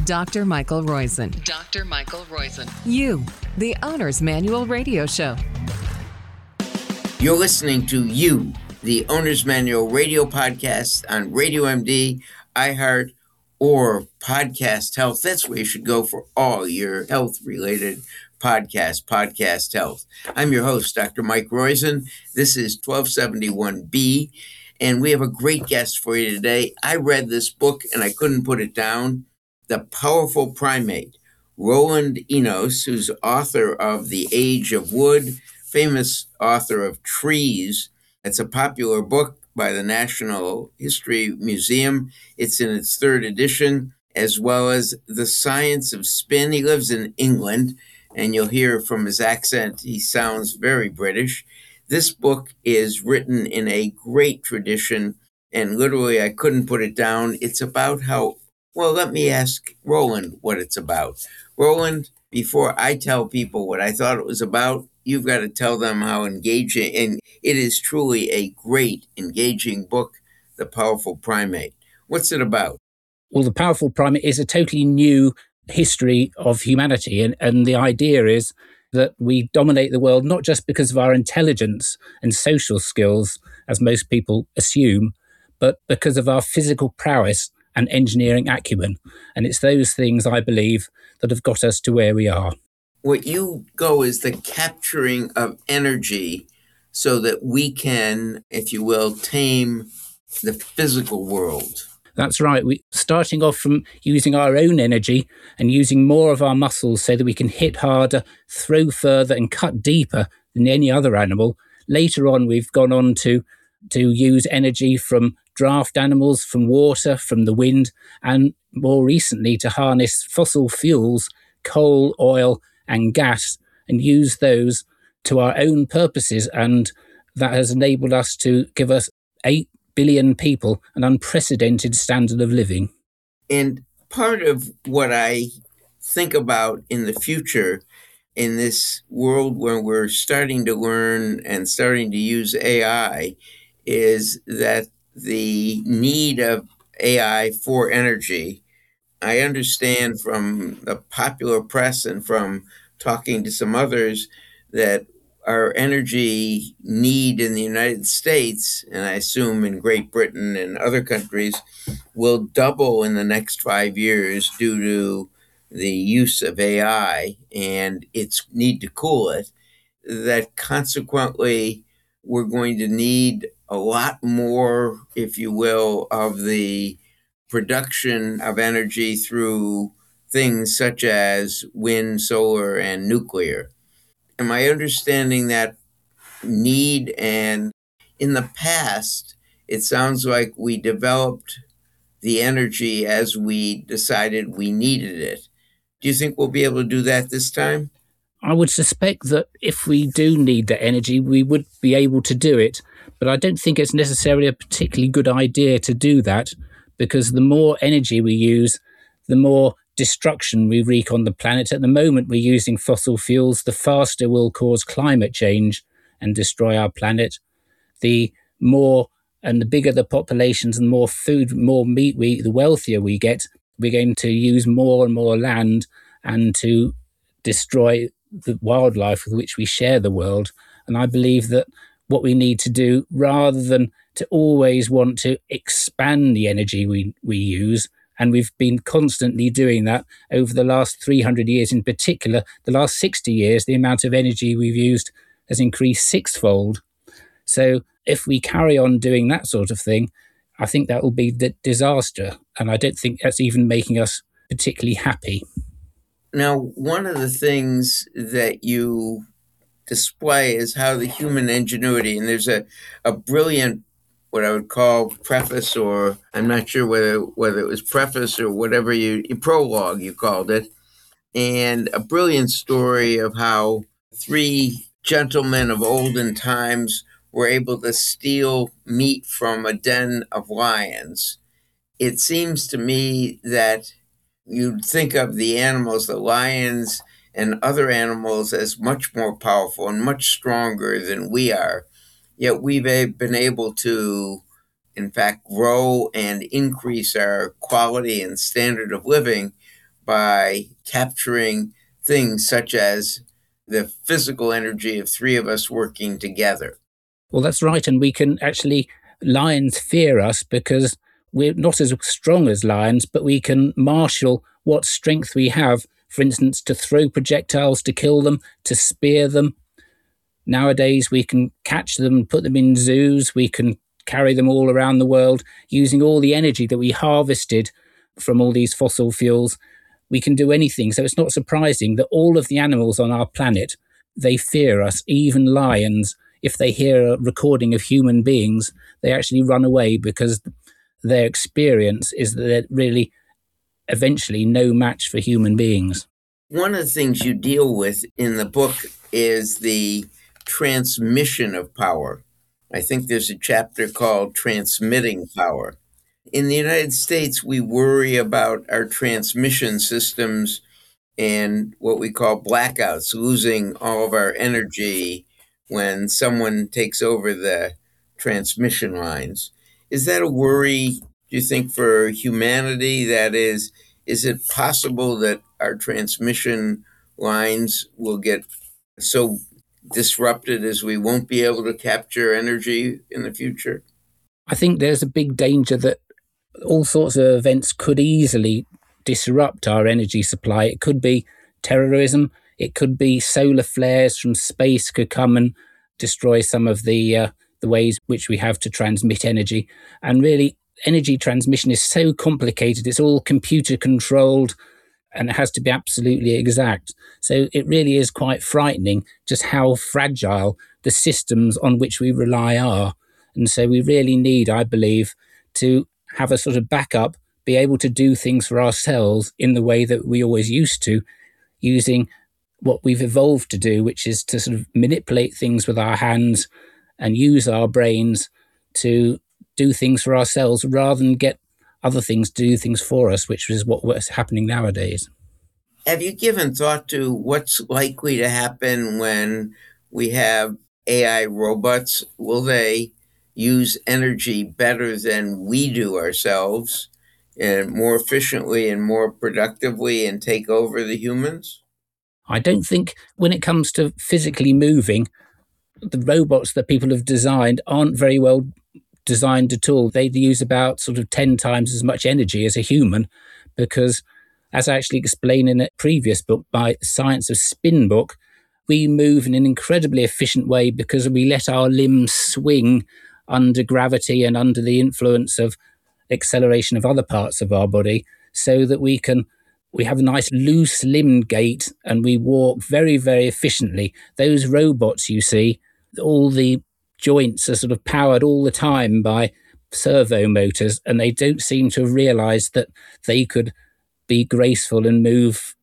Dr. Michael Roizen. Dr. Michael Roizen. You, the Owner's Manual Radio Show. You're listening to You, the Owner's Manual Radio podcast on Radio MD, iHeart, or Podcast Health. That's where you should go for all your health-related Podcast Health. I'm your host, Dr. Mike Roizen. This is 1271B, and we have a great guest for you today. I read this book, and I couldn't put it down, The Powerful Primate. Roland Enos, who's author of The Age of Wood, famous author of Trees. It's a popular book by the National History Museum. It's in its third edition, as well as The Science of Spin. He lives in England, and you'll hear from his accent, he sounds very British. This book is written in a great tradition, and literally I couldn't put it down. It's about how, well, let me ask Roland what it's about. Roland, before I tell people what I thought it was about, you've got to tell them how engaging, and it is truly a great, engaging book, The Powerful Primate. What's it about? Well, The Powerful Primate is a totally new history of humanity. And the idea is that we dominate the world not just because of our intelligence and social skills, as most people assume, but because of our physical prowess and engineering acumen. And it's those things, I believe, that have got us to where we are. What you go is the capturing of energy so that we can, if you will, tame the physical world. That's right. Starting off from using our own energy and using more of our muscles so that we can hit harder, throw further and cut deeper than any other animal. Later on, we've gone on to use energy from draft animals, from water, from the wind, and more recently to harness fossil fuels, coal, oil, and gas, and use those to our own purposes. And that has enabled us to give us 8 billion people an unprecedented standard of living. And part of what I think about in the future, in this world where we're starting to learn and starting to use AI, is that the need of AI for energy. I understand from the popular press and from talking to some others that our energy need in the United States, and I assume in Great Britain and other countries, will double in the next 5 years due to the use of AI and its need to cool it, that consequently we're going to need a lot more, if you will, of the production of energy through things such as wind, solar, and nuclear. Am I understanding that need? And in the past, it sounds like we developed the energy as we decided we needed it. Do you think we'll be able to do that this time? I would suspect that if we do need that energy, we would be able to do it. But I don't think it's necessarily a particularly good idea to do that, because the more energy we use, the more destruction we wreak on the planet. At the moment, we're using fossil fuels. The faster we'll cause climate change and destroy our planet. The more and the bigger the populations and more food, more meat the wealthier we get, we're going to use more and more land and to destroy the wildlife with which we share the world. And I believe that what we need to do, rather than to always want to expand the energy we use, and we've been constantly doing that over the last 300 years in particular, the last 60 years, the amount of energy we've used has increased sixfold. So if we carry on doing that sort of thing, I think that will be the disaster. And I don't think that's even making us particularly happy. Now, one of the things that you display is how the human ingenuity, and there's a brilliant, what I would call preface, or I'm not sure whether it was preface or whatever prologue you called it, and a brilliant story of how 3 gentlemen of olden times were able to steal meat from a den of lions. It seems to me that you'd think of the animals, the lions and other animals, as much more powerful and much stronger than we are. Yet we've been able to, in fact, grow and increase our quality and standard of living by capturing things such as the physical energy of three of us working together. Well, that's right. And we can actually, lions fear us because we're not as strong as lions, but we can marshal what strength we have, for instance, to throw projectiles to kill them, to spear them. Nowadays, we can catch them and put them in zoos. We can carry them all around the world using all the energy that we harvested from all these fossil fuels. We can do anything. So it's not surprising that all of the animals on our planet, they fear us, even lions. If they hear a recording of human beings, they actually run away because their experience is that they're really eventually no match for human beings. One of the things you deal with in the book is the transmission of power. I think there's a chapter called Transmitting Power. In the United States, we worry about our transmission systems and what we call blackouts, losing all of our energy when someone takes over the transmission lines. Is that a worry, do you think, for humanity? That is it possible that our transmission lines will get so disrupted as we won't be able to capture energy in the future? I think there's a big danger that all sorts of events could easily disrupt our energy supply. It could be terrorism. It could be solar flares from space could come and destroy some of the ways which we have to transmit energy. And really, energy transmission is so complicated. It's all computer controlled and it has to be absolutely exact. So it really is quite frightening just how fragile the systems on which we rely are. And so we really need, I believe, to have a sort of backup, be able to do things for ourselves in the way that we always used to, using what we've evolved to do, which is to sort of manipulate things with our hands and use our brains to do things for ourselves rather than get other things to do things for us, which is what's happening nowadays. Have you given thought to what's likely to happen when we have AI robots? Will they use energy better than we do ourselves and more efficiently and more productively and take over the humans? I don't think when it comes to physically moving, the robots that people have designed aren't very well designed at all. They use about sort of 10 times as much energy as a human because, as I actually explained in a previous book, by Science of Spin book, we move in an incredibly efficient way because we let our limbs swing under gravity and under the influence of acceleration of other parts of our body so that we have a nice loose limb gait and we walk very, very efficiently. Those robots you see, all the joints are sort of powered all the time by servo motors, and they don't seem to have realized that they could be graceful and move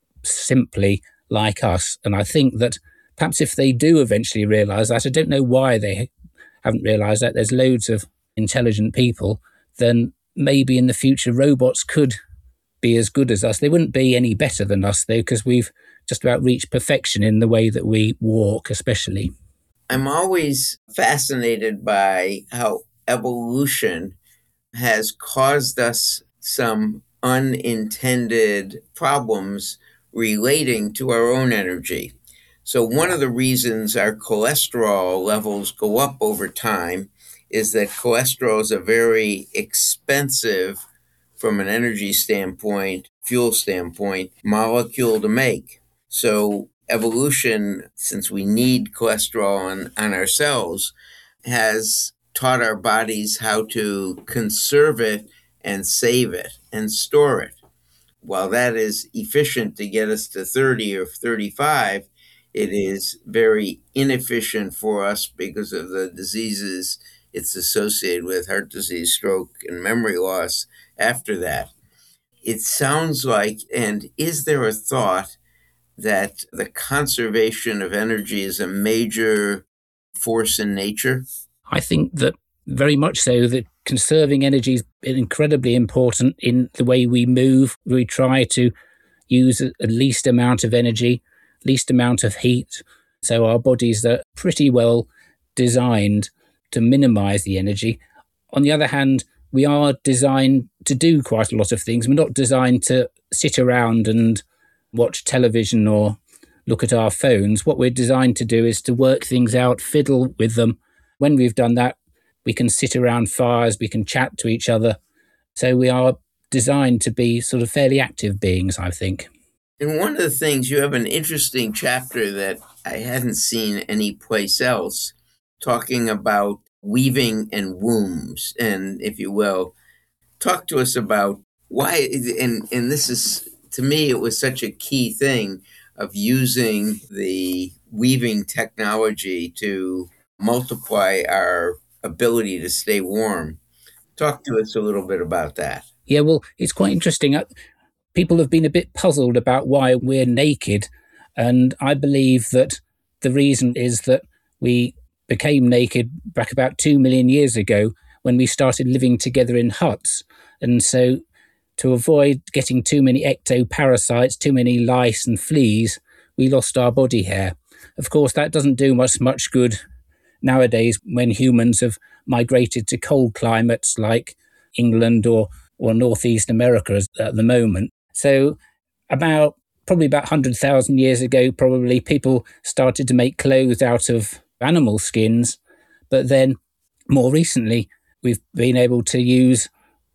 simply like us. And I think that perhaps if they do eventually realize that, I don't know why they haven't realized that, there's loads of intelligent people, then maybe in the future robots could be as good as us. They wouldn't be any better than us, though, because we've just about reached perfection in the way that we walk, especially. I'm always fascinated by how evolution has caused us some unintended problems relating to our own energy. So one of the reasons our cholesterol levels go up over time is that cholesterol is a very expensive, from an energy standpoint, fuel standpoint, molecule to make. So evolution, since we need cholesterol on our cells, has taught our bodies how to conserve it and save it and store it. While that is efficient to get us to 30 or 35, it is very inefficient for us because of the diseases it's associated with, heart disease, stroke, and memory loss after that. It sounds like, and is there a thought that the conservation of energy is a major force in nature? I think that very much so, that conserving energy is incredibly important in the way we move. We try to use the least amount of energy, least amount of heat. So our bodies are pretty well designed to minimize the energy. On the other hand, we are designed to do quite a lot of things. We're not designed to sit around and watch television or look at our phones. What we're designed to do is to work things out, fiddle with them. When we've done that, we can sit around fires, we can chat to each other. So we are designed to be sort of fairly active beings, I think. And one of the things, you have an interesting chapter that I hadn't seen anyplace else, talking about weaving and wombs. And if you will, talk to us about why, and this is, to me, it was such a key thing of using the weaving technology to multiply our ability to stay warm. Talk to us a little bit about that. Yeah, well, it's quite interesting. People have been a bit puzzled about why we're naked. And I believe that the reason is that we became naked back about 2 million years ago when we started living together in huts. And so to avoid getting too many ectoparasites, too many lice and fleas, we lost our body hair. Of course, that doesn't do much good nowadays when humans have migrated to cold climates like England or Northeast America at the moment. So probably about 100,000 years ago, probably people started to make clothes out of animal skins. But then more recently, we've been able to use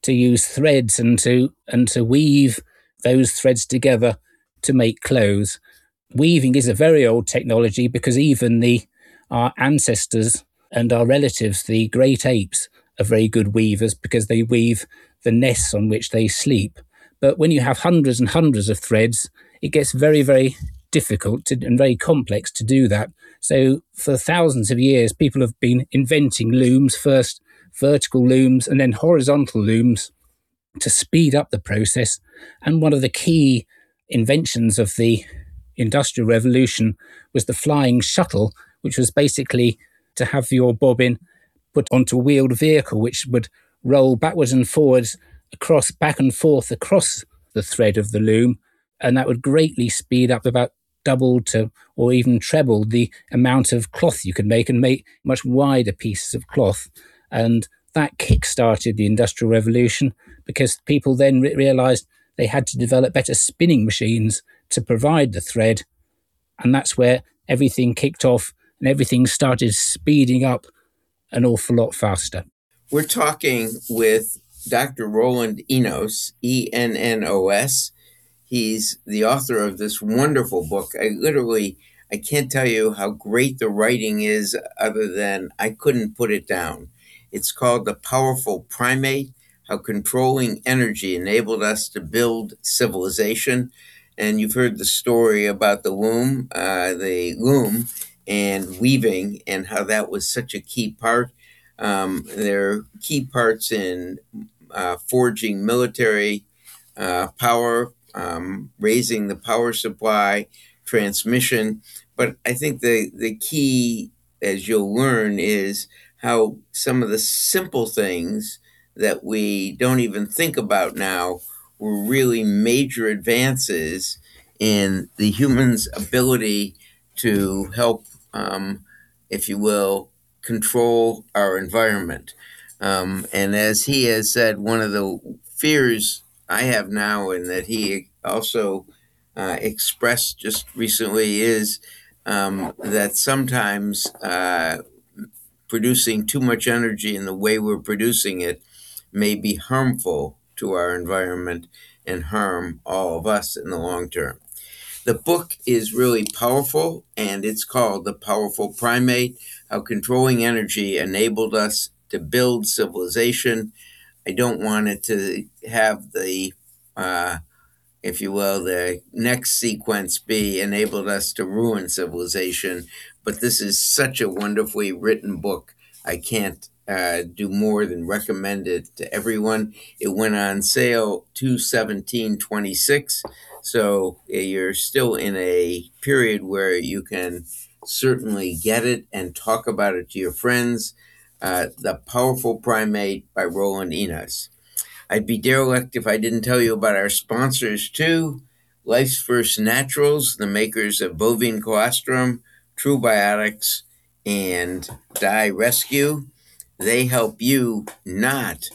threads and to weave those threads together to make clothes. Weaving is a very old technology because even our ancestors and our relatives, the great apes, are very good weavers because they weave the nests on which they sleep. But when you have hundreds and hundreds of threads, it gets very, very difficult and very complex to do that. So for thousands of years, people have been inventing looms, first vertical looms and then horizontal looms to speed up the process. And one of the key inventions of the Industrial Revolution was the flying shuttle, which was basically to have your bobbin put onto a wheeled vehicle, which would roll backwards and forwards, back and forth across the thread of the loom. And that would greatly speed up, about double to or even treble the amount of cloth you could make, and make much wider pieces of cloth. And that kick-started the Industrial Revolution because people then realized they had to develop better spinning machines to provide the thread. And that's where everything kicked off and everything started speeding up an awful lot faster. We're talking with Dr. Roland Enos, Ennos. He's the author of this wonderful book. I can't tell you how great the writing is other than I couldn't put it down. It's called The Powerful Primate, How Controlling Energy Enabled Us to Build Civilization. And you've heard the story about the loom and weaving and how that was such a key part. They're key parts in forging military power, raising the power supply, transmission. But I think the key, as you'll learn, is how some of the simple things that we don't even think about now were really major advances in the human's ability to help, if you will, control our environment. And as he has said, one of the fears I have now, and that he also expressed just recently, is that sometimes producing too much energy in the way we're producing it may be harmful to our environment and harm all of us in the long term. The book is really powerful, and it's called The Powerful Primate, How Controlling Energy Enabled Us to Build Civilization. I don't want it to have the, if you will, the next sequence be enabled us to ruin civilization, but this is such a wonderfully written book. I can't do more than recommend it to everyone. It went on sale 2/17/26, so you're still in a period where you can certainly get it and talk about it to your friends. The Powerful Primate by Roland Enos. I'd be derelict if I didn't tell you about our sponsors too. Life's First Naturals, the makers of bovine colostrum, True Biotics, and Die Rescue. They help you not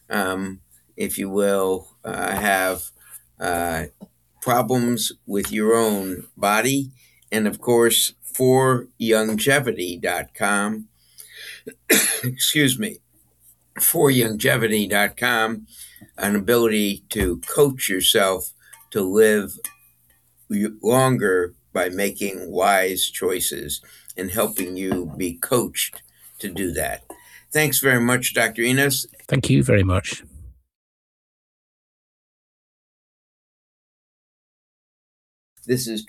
if you will, have problems with your own body. And of course, forlongevity.com, excuse me, forlongevity.com, an ability to coach yourself to live longer by making wise choices and helping you be coached to do that. Thanks very much, Dr. Enos. Thank you very much. This is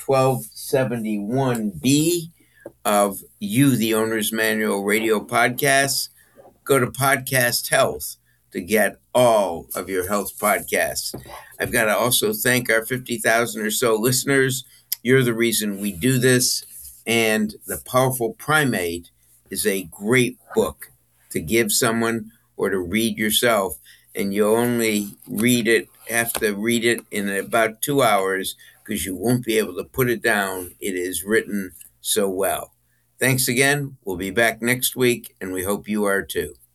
1271B of You, the Owner's Manual radio podcast. Go to Podcast Health to get all of your health podcasts. I've got to also thank our 50,000 or so listeners. You're the reason we do this. And The Powerful Primate is a great book to give someone or to read yourself. And you'll only have to read it in about 2 hours because you won't be able to put it down. It is written so well. Thanks again. We'll be back next week, and we hope you are too.